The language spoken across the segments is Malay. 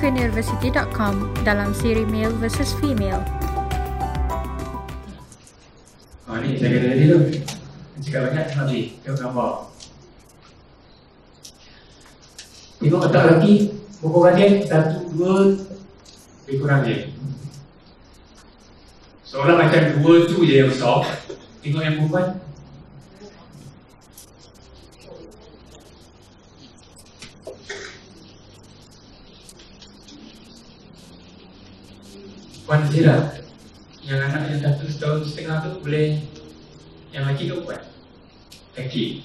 openuniversity.com dalam siri Male vs Female. Ni saya kata tadi tu. Cakap banyak nanti. Tengok gambar. Tengok otak lelaki, pokok dia 1, 2, lebih kurang dia. Seolah macam 2 tu je yang besar. Tengok yang perempuan. Puan Zira, yang anak yang 1 tahun setengah tu boleh, yang lelaki tu buat lelaki.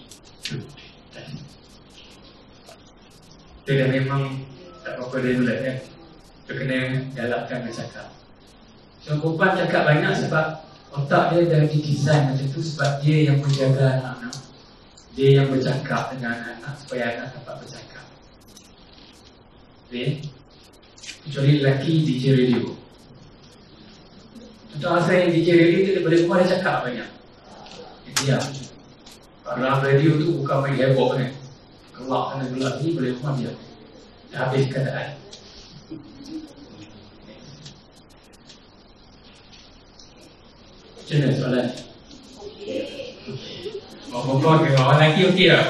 Dia dah memang tak apa-apa dia bulat kan. Dia kena galakkan bercakap. So perempuan cakap banyak sebab otak dia dah didesain macam tu, sebab dia yang menjaga anak-anak, dia yang bercakap dengan anak-anak supaya anak dapat bercakap. Okay? Kecuali lelaki DJ radio. Contoh asal yang DJ radio tu daripada rumah dia cakap banyak. Dia dalam radio tu bukan main heboh kan. Kelak sana gelap ni boleh rumah dia. Dah habis keadaan. Macam mana soalan? Orang ke orang lelaki okey tak?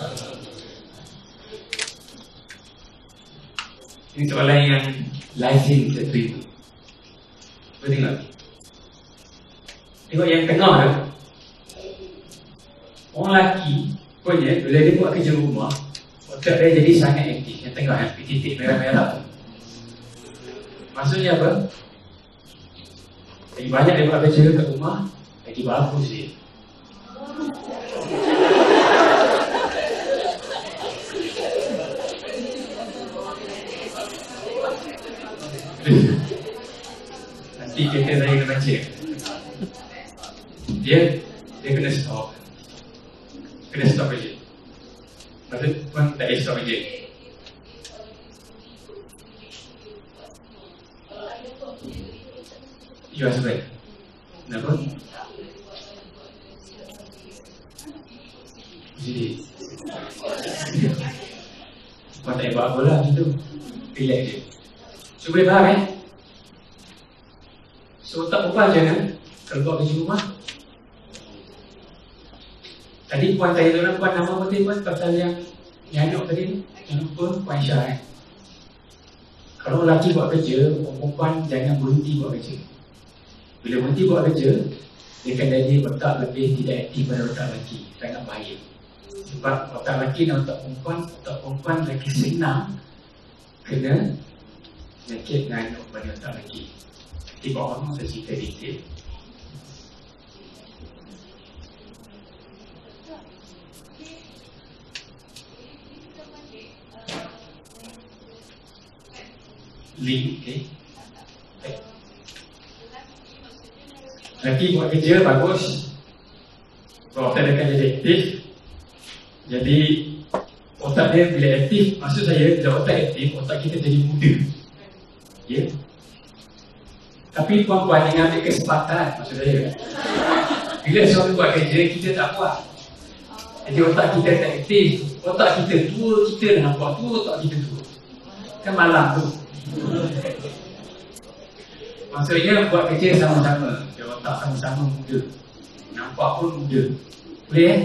Ini soalan yang lazim kita terima. Cuba tengok. Tengok yang tengah tu. Orang lelaki punya bila dia buat kerja rumah, otak dia jadi sangat aktif. Yang tengah yang titik merah-merah tu. Maksudnya apa? Lagi banyak dia buat kerja kat rumah, lagi bagus dia. Nanti kita saya kena baca. Dia kena stop. Kena stop kerja. Maksud pun tak boleh stop kerja. You are right. Kenapa? Jadi kau tak payah buat apa lah macam tu. Relax je. So boleh faham So tak perempuan jangan kalau buat kerja rumah. Tadi puan tanya tu puan nama apa tadi puan pasal yang nyanyuk tadi ni. Jangan lupa Puan Syah Kalau lelaki buat kerja, perempuan jangan berhenti buat kerja. Bila berhenti buat kerja, dia akan jadi otak lebih tidak aktif pada otak lelaki. Sangat bahaya. Sebab otak lelaki dan otak perempuan lagi senang kena penyakit nganyuk pada otak lelaki. Di bawah saya cerita detail. Link, okay. Lelaki buat kerja bagus, otak dia akan jadi aktif. Jadi otak dia bila aktif, maksud saya bila otak aktif, otak kita jadi muda. Ya. Tapi puan-puan jangan ambil kesempatan, maksud saya. Bila suami buat kerja, kita tak buat. Jadi otak kita tak aktif. Otak kita tua, kita dah nampak tua, otak kita tua. Kan malam tu. Maksudnya buat kerja sama-sama. Dia otak sama-sama muda. Nampak pun muda. Boleh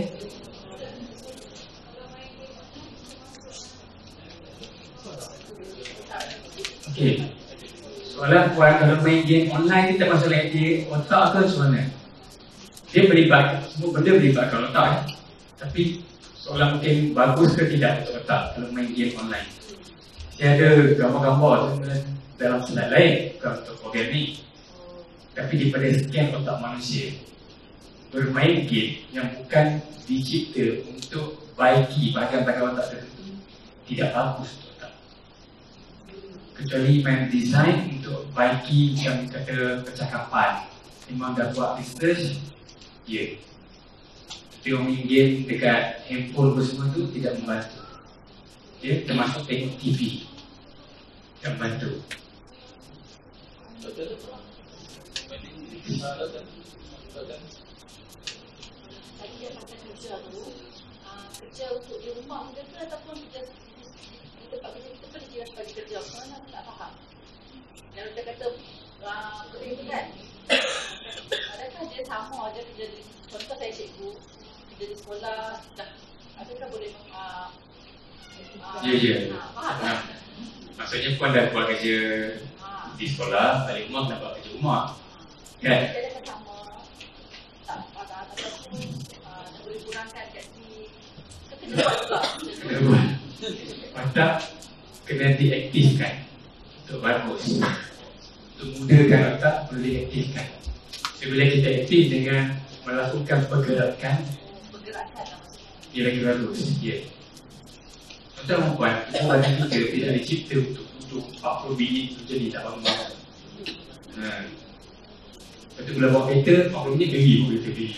Okey. Soalan puan kalau main game online kita masalah dia otak ke macam Dia berlibat, semua benda berlibatkan otak Tapi soalan mungkin bagus ke tidak untuk otak kalau main game online. Dia ada gambar-gambar dalam slide lain, bukan untuk program ni. Tapi daripada sekian otak manusia, bermain game yang bukan dicipta untuk baiki bahagian-bahagian otak tertentu tidak bagus untuk otak. Kecuali main design untuk baiki yang kata percakapan, memang dah buat research, ya. Tapi orang main game dekat handphone semua tu tidak membantu. Ya, termasuk tengok TV yang bantu. Tadi dia kata kerja tu, kerja untuk di rumah kita ataupun kerja di tempat kerja kita pun dia jelas bagi kerja jawab, orang tak faham. Yang kita kata benda tu kan, adakah dia sama je kerja di, contoh saya cikgu, kerja di sekolah, adakah boleh faham tak? Maksudnya puan dah buat kerja di sekolah, balik rumah nak buat kerja rumah. Kan? Jadi adakah sama, tak ataupun boleh kurangkan kat sini, kena buat juga. Kena buat. Otak kena diaktifkan. Untuk bagus. Untuk mudahkan otak perlu diaktifkan. So, bila kita aktif dengan melakukan pergerakan, dia lagi bagus. Ya. Tuan-tuan, perempuan kita tidak dicipta untuk 40 bini tu jadi tak bangun. Lepas tu bila bawa kereta, 40 minit pergi.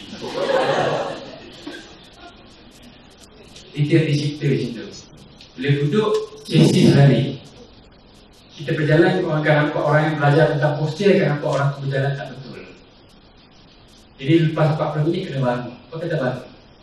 Dia tidak dicipta macam tu. Bila duduk, chassis lari. Kita berjalan, orang akan nampak orang yang belajar tentang postur akan nampak orang tu berjalan tak betul. Jadi lepas 40 minit kena bangun. Kau kata bangun.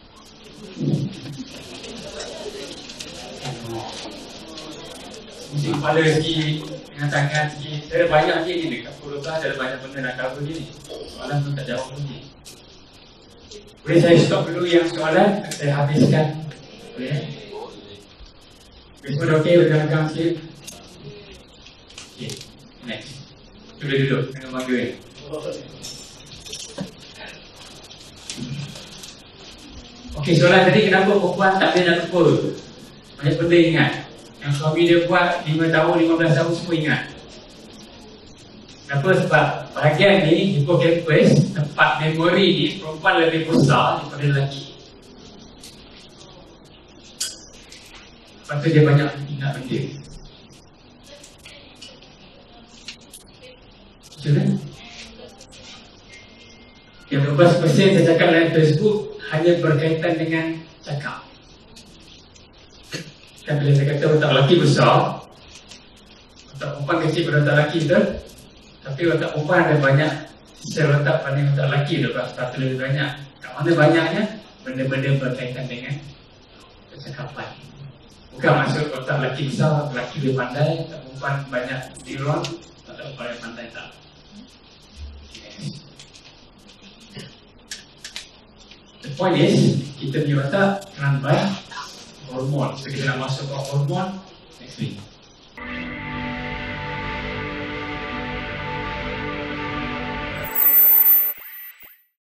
Mesti kepala sikit, dengan tangan sikit. Ada banyak je ni dekat puluh belas, ada banyak benda nak cover je ni. Soalan tu tak jawab lagi. Boleh saya stop dulu yang soalan, saya habiskan. Boleh? Semua dah okey, rekan-rekan sikit. Okay, next. Cuba duduk, jangan bangga ni. Okey, soalan tadi kenapa perempuan tak boleh nak lupa? Banyak benda ingat. Yang suami dia buat 5 tahun, 15 tahun semua ingat. Kenapa? Sebab bahagian ni, hippocampus, tempat memori ni, perempuan lebih besar daripada lelaki. Lepas tu dia banyak ingat benda. Macam mana? Yang 12% saya cakap dalam Facebook hanya berkaitan dengan cakap. Dan bila saya kata otak lelaki besar, otak perempuan kecil pada otak lelaki betul. Tapi otak perempuan ada banyak sel otak pada otak lelaki tu, sebab lebih banyak. Kat mana banyaknya? Benda-benda berkaitan dengan percakapan. Bukan maksud otak lelaki besar, lelaki lebih pandai, otak perempuan banyak neuron, otak perempuan yang pandai tak. The point is, kita punya otak run by hormon. So kita nak masuk ke hormon next week.